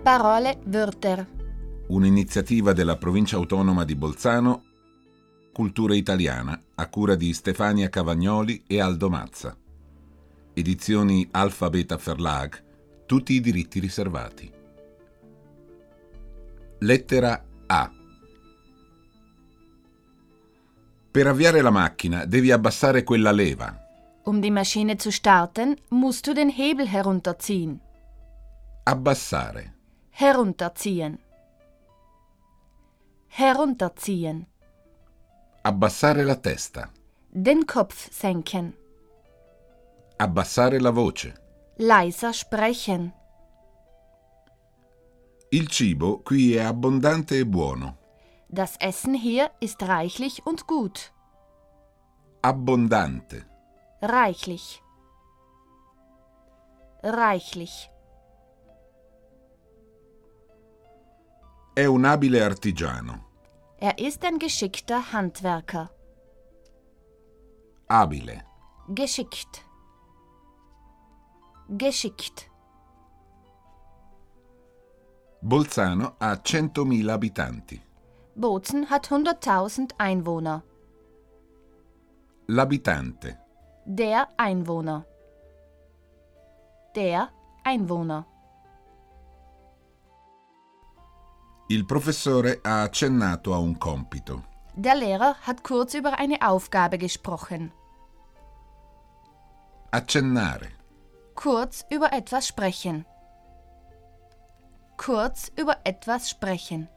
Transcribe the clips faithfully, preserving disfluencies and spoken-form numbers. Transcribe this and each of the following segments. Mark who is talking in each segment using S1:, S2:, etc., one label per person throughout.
S1: Parole, Wörter.
S2: Un'iniziativa della provincia autonoma di Bolzano, Cultura Italiana, a cura di Stefania Cavagnoli e Aldo Mazza. Edizioni Alpha Beta Verlag, tutti i diritti riservati. Lettera A. Per avviare la macchina devi abbassare quella leva.
S1: Um die Maschine zu starten, musst du den Hebel herunterziehen.
S2: Abbassare.
S1: Herunterziehen. Herunterziehen.
S2: Abbassare la testa.
S1: Den Kopf senken.
S2: Abbassare la voce.
S1: Leiser sprechen.
S2: Il cibo qui è abbondante e buono.
S1: Das Essen hier ist reichlich und gut.
S2: Abbondante.
S1: Reichlich. Reichlich.
S2: È un abile artigiano.
S1: Er ist ein geschickter Handwerker.
S2: Abile.
S1: Geschickt. Geschickt.
S2: Bolzano ha centomila abitanti.
S1: Bozen hat hunderttausend Einwohner.
S2: L'abitante.
S1: Der Einwohner. Der Einwohner.
S2: Il professore ha accennato a un compito.
S1: Der Lehrer hat kurz über eine Aufgabe gesprochen.
S2: Accennare.
S1: Kurz über etwas sprechen. Kurz über etwas sprechen.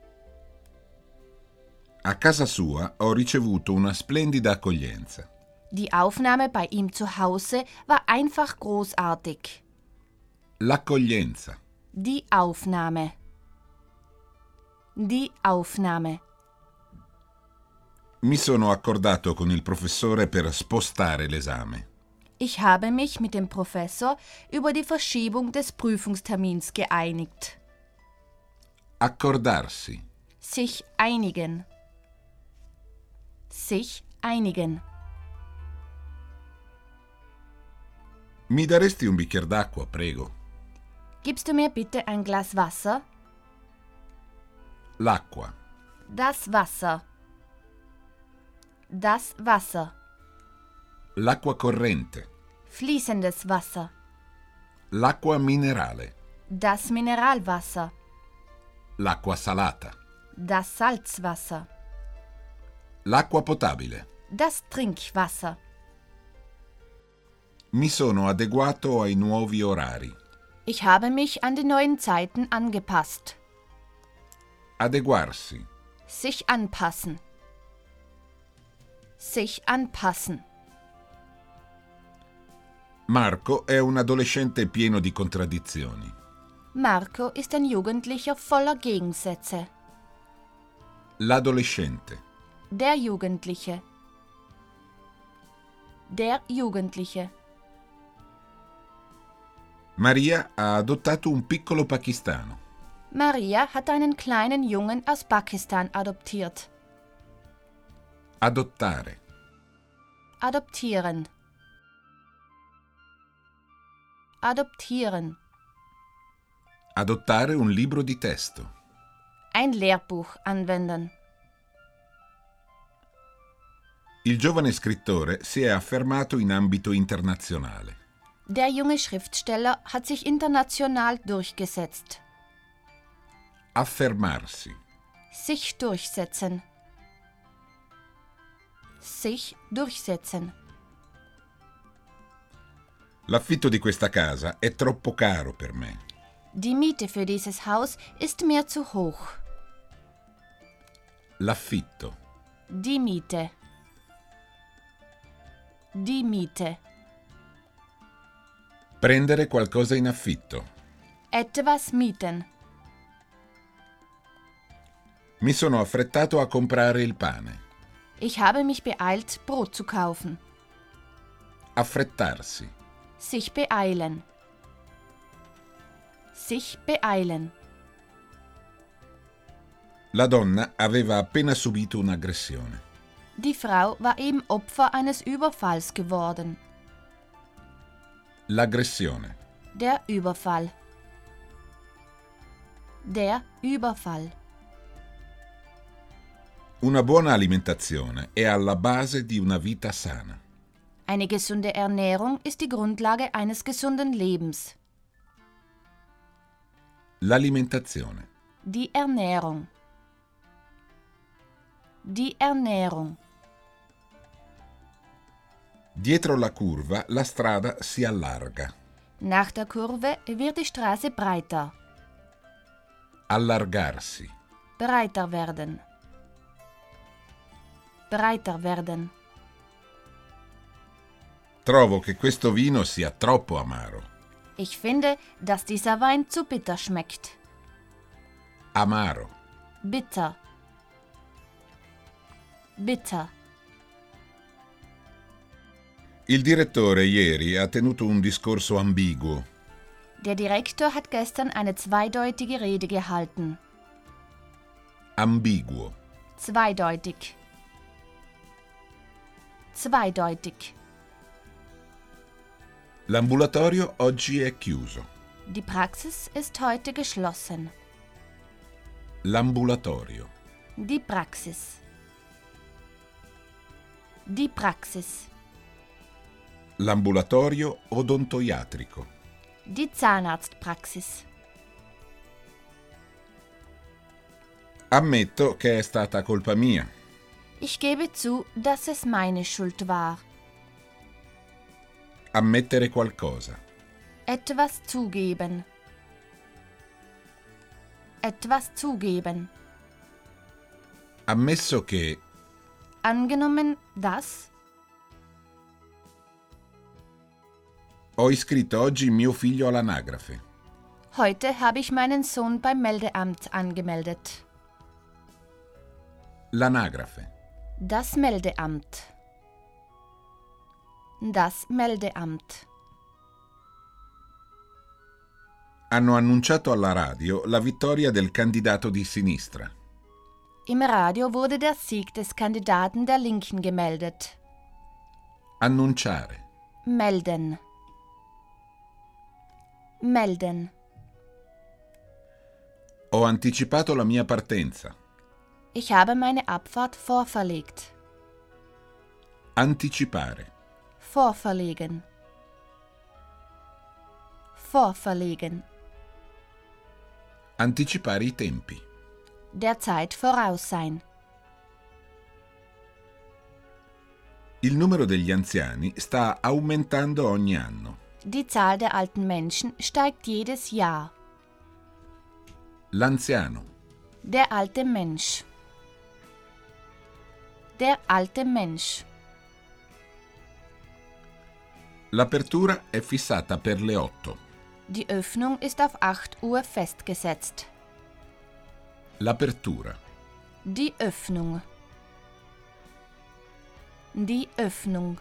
S2: A casa sua ho ricevuto una splendida accoglienza.
S1: Die Aufnahme bei ihm zu Hause war einfach großartig.
S2: L'accoglienza.
S1: Die Aufnahme. Die Aufnahme.
S2: Mi sono accordato con il professore per spostare l'esame.
S1: Ich habe mich mit dem Professor über die Verschiebung des Prüfungstermins geeinigt.
S2: Accordarsi.
S1: Sich einigen. Sich einigen.
S2: Mi daresti un bicchiere d'acqua, prego?
S1: Gibst du mir bitte ein Glas Wasser?
S2: L'acqua.
S1: Das Wasser. Das Wasser.
S2: L'acqua corrente.
S1: Fließendes Wasser.
S2: L'acqua minerale.
S1: Das Mineralwasser.
S2: L'acqua salata.
S1: Das Salzwasser.
S2: L'acqua potabile.
S1: Das Trinkwasser.
S2: Mi sono adeguato ai nuovi orari.
S1: Ich habe mich an die neuen Zeiten angepasst.
S2: Adeguarsi.
S1: Sich anpassen. Sich anpassen.
S2: Marco è un adolescente pieno di contraddizioni.
S1: Marco ist ein Jugendlicher voller Gegensätze.
S2: L'adolescente.
S1: Der Jugendliche. Der Jugendliche.
S2: Maria ha adottato un piccolo pakistano.
S1: Maria hat einen kleinen Jungen aus Pakistan adoptiert.
S2: Adottare.
S1: Adoptieren. Adoptieren.
S2: Adottare un libro di testo.
S1: Ein Lehrbuch anwenden.
S2: Il giovane scrittore si è affermato in ambito internazionale.
S1: Der junge Schriftsteller hat sich international durchgesetzt.
S2: Affermarsi.
S1: Sich durchsetzen. Sich durchsetzen.
S2: L'affitto di questa casa è troppo caro per me.
S1: Die Miete für dieses Haus ist mir zu hoch.
S2: L'affitto.
S1: Die Miete. Die Miete.
S2: Prendere qualcosa in affitto.
S1: Etwas mieten.
S2: Mi sono affrettato a comprare il pane.
S1: Ich habe mich beeilt, Brot zu kaufen.
S2: Affrettarsi.
S1: Sich beeilen. Sich beeilen.
S2: La donna aveva appena subito un'aggressione.
S1: Die Frau war eben Opfer eines Überfalls geworden.
S2: L'aggressione.
S1: Der Überfall. Der Überfall.
S2: Una buona alimentazione è alla base di una vita sana.
S1: Eine gesunde Ernährung ist die Grundlage eines gesunden Lebens.
S2: L'alimentazione.
S1: Die Ernährung. Die Ernährung.
S2: Dietro la curva la strada si allarga.
S1: Nach der Kurve wird die Straße breiter.
S2: Allargarsi.
S1: Breiter werden. Breiter werden.
S2: Trovo che questo vino sia troppo amaro.
S1: Ich finde, dass dieser Wein zu bitter schmeckt.
S2: Amaro.
S1: Bitter. Bitter.
S2: Il direttore ieri ha tenuto un discorso ambiguo.
S1: Der Direktor hat gestern eine zweideutige Rede gehalten.
S2: Ambiguo.
S1: Zweideutig. Zweideutig.
S2: L'ambulatorio oggi è chiuso.
S1: Die Praxis ist heute geschlossen.
S2: L'ambulatorio.
S1: Die Praxis. Die Praxis.
S2: L'ambulatorio odontoiatrico.
S1: Die Zahnarztpraxis.
S2: Ammetto che è stata colpa mia.
S1: Ich gebe zu, dass es meine Schuld war.
S2: Ammettere qualcosa.
S1: Etwas zugeben. Etwas zugeben.
S2: Ammesso che
S1: Angenommen, dass
S2: ho iscritto oggi mio figlio all'anagrafe.
S1: heute habe ich meinen Sohn beim Meldeamt angemeldet.
S2: L'anagrafe.
S1: Das Meldeamt. Das Meldeamt.
S2: Hanno annunciato alla radio la vittoria del candidato di sinistra.
S1: Im Radio wurde der Sieg des Kandidaten der Linken gemeldet.
S2: Annunciare.
S1: Melden. Melden.
S2: Ho anticipato la mia partenza.
S1: Ich habe meine Abfahrt vorverlegt.
S2: Anticipare.
S1: Vorverlegen. Vorverlegen.
S2: Anticipare i tempi.
S1: Der Zeit voraus sein.
S2: Il numero degli anziani sta aumentando ogni anno.
S1: Die Zahl der alten Menschen steigt jedes Jahr.
S2: L'anziano.
S1: Der alte Mensch. Der alte Mensch.
S2: L'apertura è fissata per le otto.
S1: Die Öffnung ist auf acht Uhr festgesetzt.
S2: L'apertura.
S1: Die Öffnung. Die Öffnung.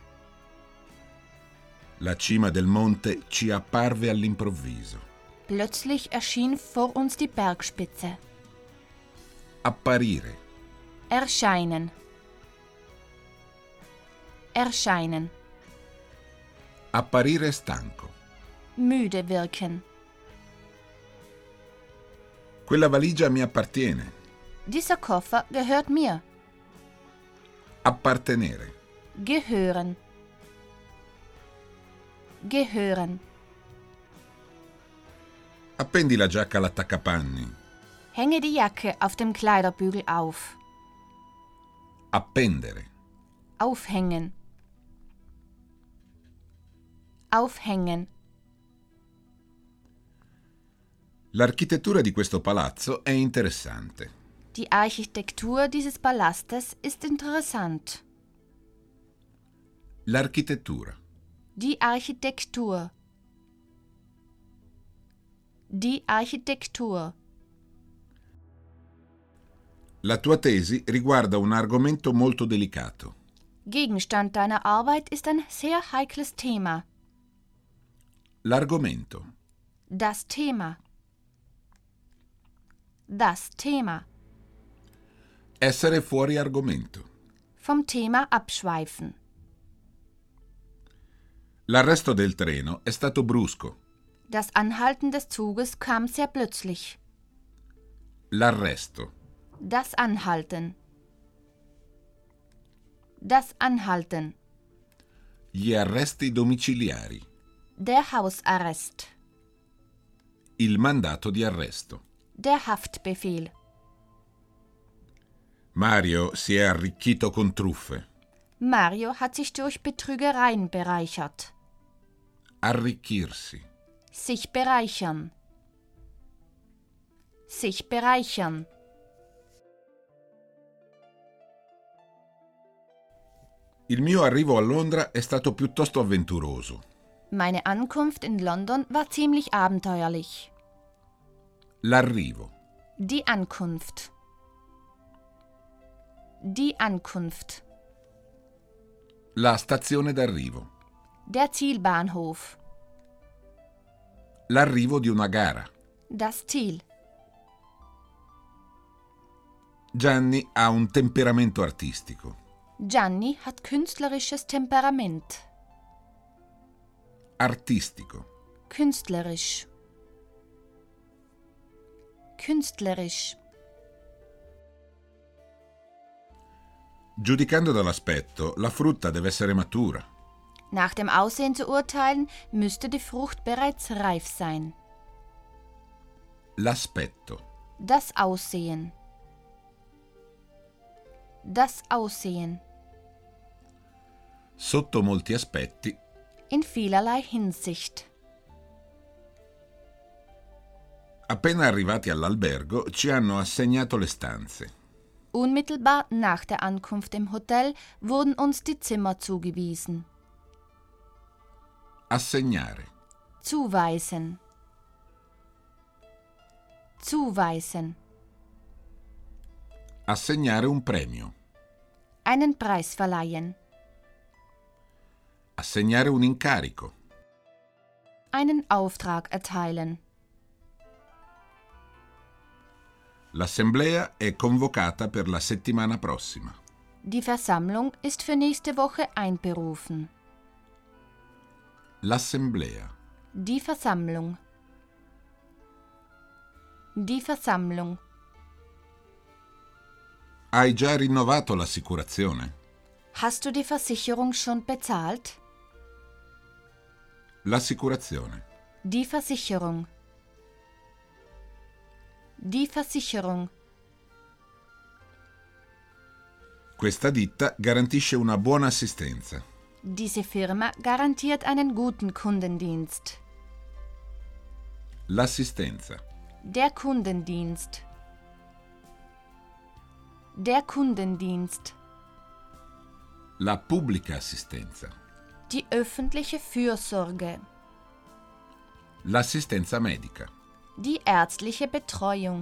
S2: La cima del monte ci apparve all'improvviso.
S1: Plötzlich erschien vor uns die Bergspitze.
S2: Apparire.
S1: Erscheinen. Erscheinen.
S2: Apparire stanco.
S1: Müde wirken.
S2: Quella valigia mi appartiene.
S1: Dieser Koffer gehört mir.
S2: Appartenere.
S1: Gehören. Gehören.
S2: Appendi la giacca all'attaccapanni.
S1: Hänge die Jacke auf dem Kleiderbügel auf.
S2: Appendere.
S1: Aufhängen. Aufhängen.
S2: L'architettura di questo palazzo è interessante.
S1: Die Architektur dieses Palastes ist interessant.
S2: L'architettura.
S1: Die Architektur. Die Architektur.
S2: La tua tesi riguarda un argomento molto delicato.
S1: Gegenstand deiner Arbeit ist ein sehr heikles Thema.
S2: L'argomento.
S1: Das Thema. Das Thema.
S2: Essere fuori argomento.
S1: Vom Thema abschweifen.
S2: L'arresto del treno è stato brusco.
S1: Das Anhalten des Zuges kam sehr plötzlich.
S2: L'arresto.
S1: Das Anhalten. Das Anhalten.
S2: Gli arresti domiciliari.
S1: Der Hausarrest.
S2: Il mandato di arresto.
S1: Der Haftbefehl.
S2: Mario si è arricchito con truffe.
S1: Mario hat sich durch Betrügereien bereichert.
S2: Arricchirsi.
S1: Sich bereichern. Sich bereichern.
S2: Il mio arrivo a Londra è stato piuttosto avventuroso.
S1: Meine Ankunft in London war ziemlich abenteuerlich.
S2: L'arrivo.
S1: Die Ankunft. Die Ankunft.
S2: La stazione d'arrivo.
S1: Der Zielbahnhof.
S2: L'arrivo di una gara.
S1: Das Ziel.
S2: Gianni ha un temperamento artistico.
S1: Gianni hat künstlerisches Temperament.
S2: Artistico.
S1: Künstlerisch. Künstlerisch.
S2: Giudicando dall'aspetto, la frutta deve essere matura.
S1: Nach dem Aussehen zu urteilen, müsste die Frucht bereits reif sein.
S2: L'aspetto.
S1: Das Aussehen. Das Aussehen.
S2: Sotto molti aspetti,
S1: In vielerlei Hinsicht.
S2: appena arrivati all'albergo, ci hanno assegnato le stanze.
S1: Unmittelbar nach der Ankunft im Hotel wurden uns die Zimmer zugewiesen.
S2: Assegnare.
S1: Zuweisen. Zuweisen.
S2: Assegnare un premio.
S1: Einen Preis verleihen.
S2: Assegnare un incarico.
S1: Einen Auftrag erteilen.
S2: L'assemblea è convocata per la settimana prossima.
S1: Die Versammlung ist für nächste Woche einberufen.
S2: L'assemblea.
S1: Die Versammlung. Die Versammlung.
S2: Hai già rinnovato l'assicurazione?
S1: Hast du die Versicherung schon bezahlt?
S2: L'assicurazione.
S1: Die Versicherung. Die Versicherung.
S2: Questa ditta garantisce una buona assistenza.
S1: Diese Firma garantiert einen guten Kundendienst.
S2: L'assistenza.
S1: Der Kundendienst. Der Kundendienst.
S2: La pubblica assistenza.
S1: Die öffentliche Fürsorge.
S2: L'assistenza medica.
S1: Die ärztliche Betreuung.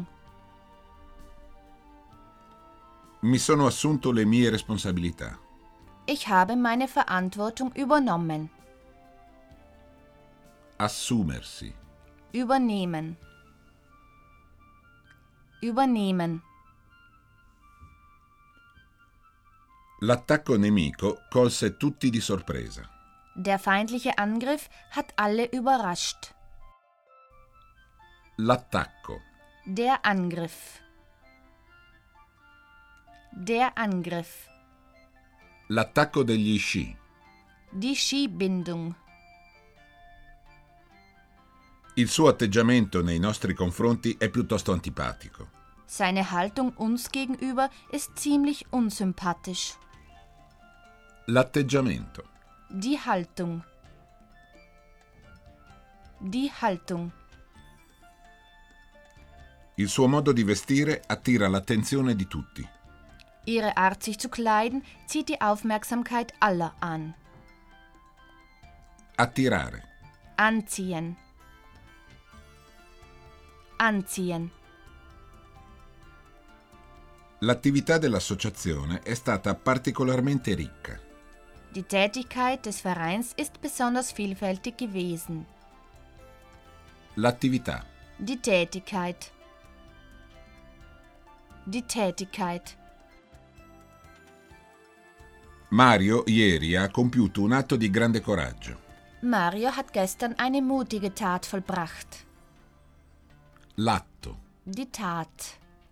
S2: Mi sono assunto le mie responsabilità.
S1: Ich habe meine Verantwortung übernommen.
S2: Assumersi.
S1: Übernehmen. Übernehmen.
S2: L'attacco nemico colse tutti di sorpresa.
S1: Der feindliche Angriff hat alle überrascht.
S2: L'attacco.
S1: Der Angriff. Der Angriff.
S2: L'attacco degli sci.
S1: Die Skibindung.
S2: Il suo atteggiamento nei nostri confronti è piuttosto antipatico.
S1: Seine Haltung uns gegenüber ist ziemlich unsympathisch.
S2: L'atteggiamento.
S1: Die Haltung. Die Haltung.
S2: Il suo modo di vestire attira l'attenzione di tutti.
S1: Ihre Art, sich zu kleiden, zieht die Aufmerksamkeit aller an.
S2: Attirare.
S1: Anziehen. Anziehen.
S2: L'attività dell'associazione è stata particolarmente ricca.
S1: Die Tätigkeit des Vereins ist besonders vielfältig gewesen.
S2: L'attività.
S1: Die Tätigkeit. Die Tätigkeit.
S2: Mario ieri ha compiuto un atto di grande coraggio.
S1: Mario hat gestern eine mutige Tat vollbracht.
S2: L'atto.
S1: Die Tat.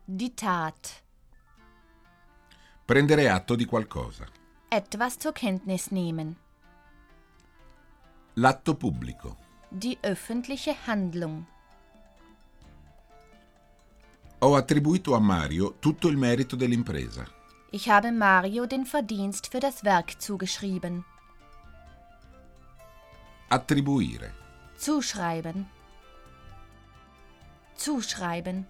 S1: Die Tat.
S2: Prendere atto di qualcosa.
S1: Etwas zur Kenntnis nehmen.
S2: L'atto pubblico.
S1: Die öffentliche Handlung.
S2: Ho attribuito a Mario tutto il merito dell'impresa.
S1: Ich habe Mario den Verdienst für das Werk zugeschrieben.
S2: Attribuire.
S1: Zuschreiben. Zuschreiben.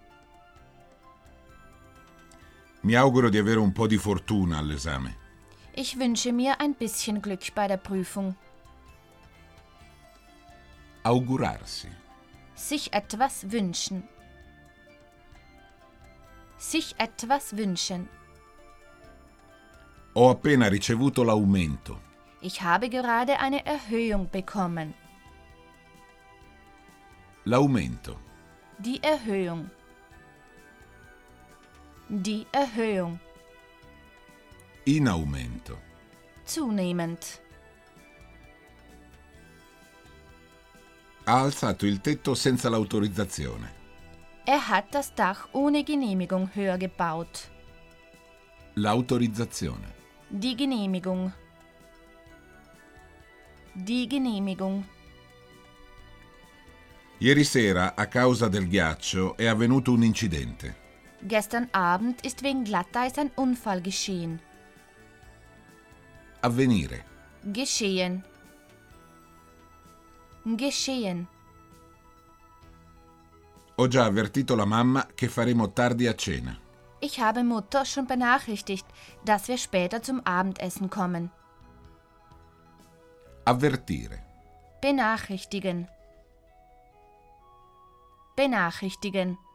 S2: Mi auguro di avere un po' di fortuna all'esame.
S1: Ich wünsche mir ein bisschen Glück bei der Prüfung.
S2: Augurarsi.
S1: Sich etwas wünschen. Sich etwas wünschen.
S2: Ho appena ricevuto l'aumento.
S1: Ich habe gerade eine Erhöhung bekommen.
S2: L'aumento.
S1: Die Erhöhung. Die Erhöhung.
S2: In aumento.
S1: Zunehmend.
S2: Ha alzato il tetto senza l'autorizzazione.
S1: Er hat das Dach ohne Genehmigung höher gebaut.
S2: L'autorizzazione.
S1: Die Genehmigung. Die Genehmigung.
S2: Ieri sera, a causa del ghiaccio, è avvenuto un incidente.
S1: Gestern Abend ist wegen Glatteis ein Unfall geschehen.
S2: Avvenire.
S1: Geschehen. Geschehen.
S2: Ho già avvertito la mamma che faremo tardi a cena.
S1: Ich habe Mutter schon benachrichtigt, dass wir später zum Abendessen kommen.
S2: Avvertire.
S1: Benachrichtigen. Benachrichtigen.